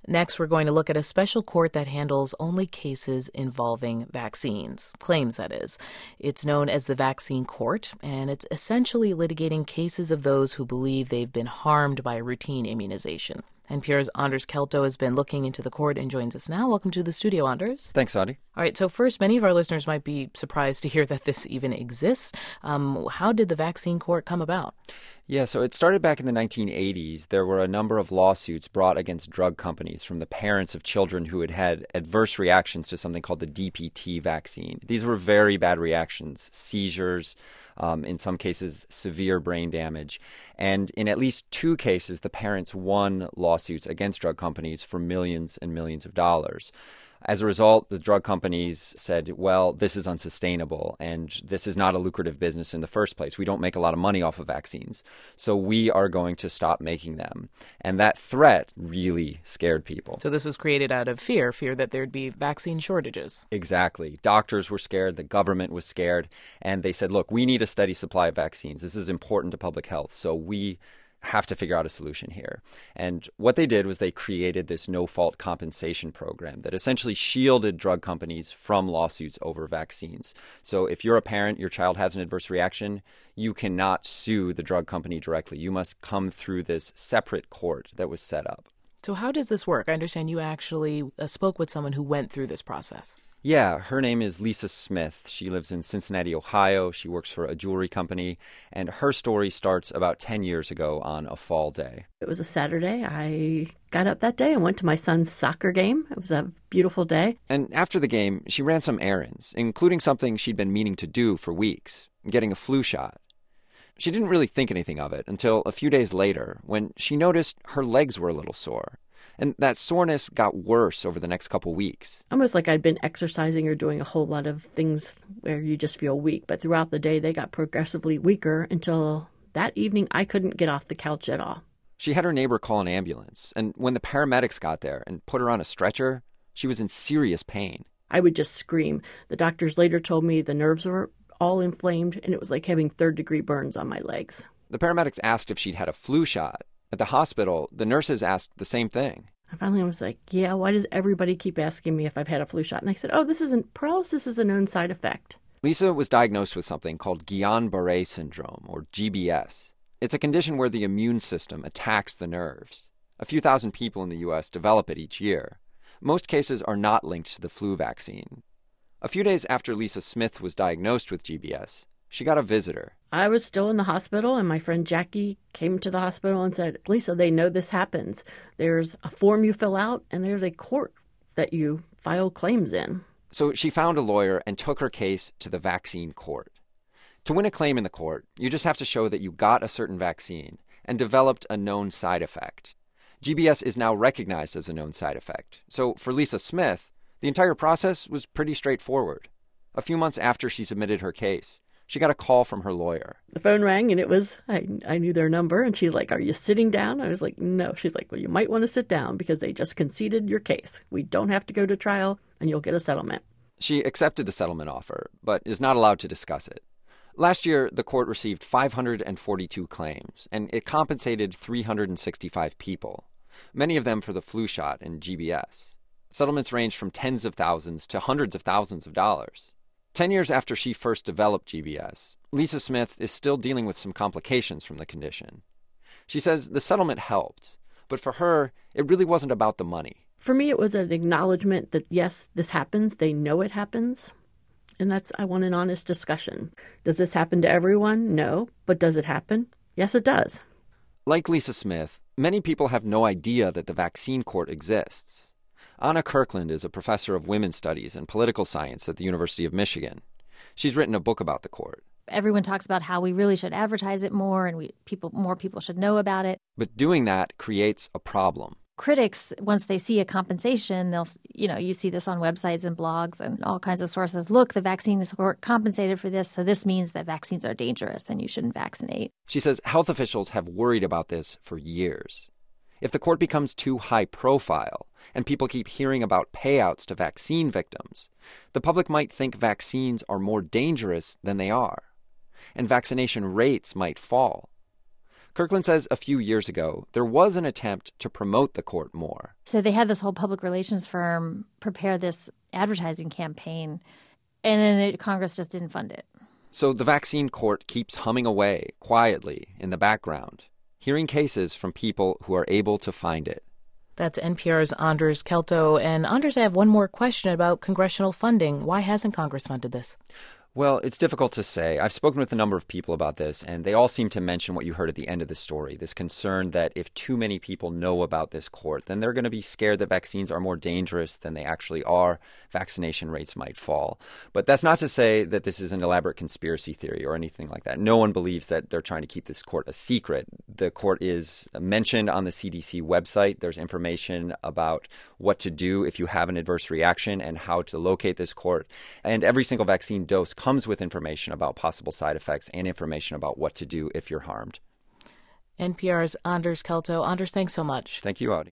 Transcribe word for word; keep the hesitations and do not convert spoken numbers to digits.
Next, we're going to look at a special court that handles only cases involving vaccines, claims that is. It's known as the Vaccine Court, and it's essentially litigating cases of those who believe they've been harmed by routine immunization. N P R's Anders Kelto has been looking into the court and joins us now. Welcome to the studio, Anders. Thanks, Adi. All right, so first, many of our listeners might be surprised to hear that this even exists. Um, how did the Vaccine Court come about? Yeah, so it started back in the nineteen eighties. There were a number of lawsuits brought against drug companies from the parents of children who had had adverse reactions to something called the D P T vaccine. These were very bad reactions, seizures, um, in some cases severe brain damage. And in at least two cases, the parents won lawsuits against drug companies for millions and millions of dollars. As a result, the drug companies said, well, this is unsustainable and this is not a lucrative business in the first place. We don't make a lot of money off of vaccines, so we are going to stop making them. And that threat really scared people. So this was created out of fear, fear that there'd be vaccine shortages. Exactly. Doctors were scared. The government was scared. And they said, look, we need a steady supply of vaccines. This is important to public health. So we have to figure out a solution here. And what they did was they created this no-fault compensation program that essentially shielded drug companies from lawsuits over vaccines. So if you're a parent, your child has an adverse reaction, you cannot sue the drug company directly. You must come through this separate court that was set up. So how does this work? I understand you actually uh, spoke with someone who went through this process. Yeah, her name is Lisa Smith. She lives in Cincinnati, Ohio. She works for a jewelry company, and her story starts about ten years ago on a fall day. It was a Saturday. I got up that day and went to my son's soccer game. It was a beautiful day. And after the game, she ran some errands, including something she'd been meaning to do for weeks, getting a flu shot. She didn't really think anything of it until a few days later when she noticed her legs were a little sore. And that soreness got worse over the next couple weeks. Almost like I'd been exercising or doing a whole lot of things where you just feel weak. But throughout the day, they got progressively weaker until that evening I couldn't get off the couch at all. She had her neighbor call an ambulance. And when the paramedics got there and put her on a stretcher, she was in serious pain. I would just scream. The doctors later told me the nerves were all inflamed and it was like having third-degree burns on my legs. The paramedics asked if she'd had a flu shot. At the hospital, the nurses asked the same thing. I finally was like, yeah, why does everybody keep asking me if I've had a flu shot? And they said, oh, this isn't, paralysis is a known side effect. Lisa was diagnosed with something called Guillain-Barré syndrome, or G B S. It's a condition where the immune system attacks the nerves. A few thousand people in the U S develop it each year. Most cases are not linked to the flu vaccine. A few days after Lisa Smith was diagnosed with G B S, she got a visitor. I was still in the hospital, and my friend Jackie came to the hospital and said, Lisa, they know this happens. There's a form you fill out, and there's a court that you file claims in. So she found a lawyer and took her case to the Vaccine Court. To win a claim in the court, you just have to show that you got a certain vaccine and developed a known side effect. G B S is now recognized as a known side effect. So for Lisa Smith, the entire process was pretty straightforward. A few months after she submitted her case, she got a call from her lawyer. The phone rang, and it was, I, I knew their number, and she's like, are you sitting down? I was like, no. She's like, well, you might want to sit down because they just conceded your case. We don't have to go to trial, and you'll get a settlement. She accepted the settlement offer, but is not allowed to discuss it. Last year, the court received five hundred forty-two claims, and it compensated three hundred sixty-five people, many of them for the flu shot and G B S. Settlements ranged from tens of thousands to hundreds of thousands of dollars. Ten years after she first developed G B S, Lisa Smith is still dealing with some complications from the condition. She says the settlement helped, but for her, it really wasn't about the money. For me, it was an acknowledgement that, yes, this happens. They know it happens. And that's, I want an honest discussion. Does this happen to everyone? No. But does it happen? Yes, it does. Like Lisa Smith, many people have no idea that the Vaccine Court exists. Anna Kirkland is a professor of women's studies and political science at the University of Michigan. She's written a book about the court. Everyone talks about how we really should advertise it more and we people more people should know about it. But doing that creates a problem. Critics, once they see a compensation, they'll, you know, you see this on websites and blogs and all kinds of sources. Look, the vaccine is compensated for this, so this means that vaccines are dangerous and you shouldn't vaccinate. She says health officials have worried about this for years. If the court becomes too high profile and people keep hearing about payouts to vaccine victims, the public might think vaccines are more dangerous than they are, and vaccination rates might fall. Kirkland says a few years ago, there was an attempt to promote the court more. So they had this whole public relations firm prepare this advertising campaign, and then the Congress just didn't fund it. So the vaccine court keeps humming away quietly in the background, hearing cases from people who are able to find it. That's N P R's Anders Kelto. And Anders, I have one more question about congressional funding. Why hasn't Congress funded this? Well, it's difficult to say. I've spoken with a number of people about this, and they all seem to mention what you heard at the end of the story, this concern that if too many people know about this court, then they're going to be scared that vaccines are more dangerous than they actually are. Vaccination rates might fall. But that's not to say that this is an elaborate conspiracy theory or anything like that. No one believes that they're trying to keep this court a secret. The court is mentioned on the C D C website. There's information about what to do if you have an adverse reaction and how to locate this court. And every single vaccine dose comes with information about possible side effects and information about what to do if you're harmed. N P R's Anders Kelto. Anders, thanks so much. Thank you, Audie.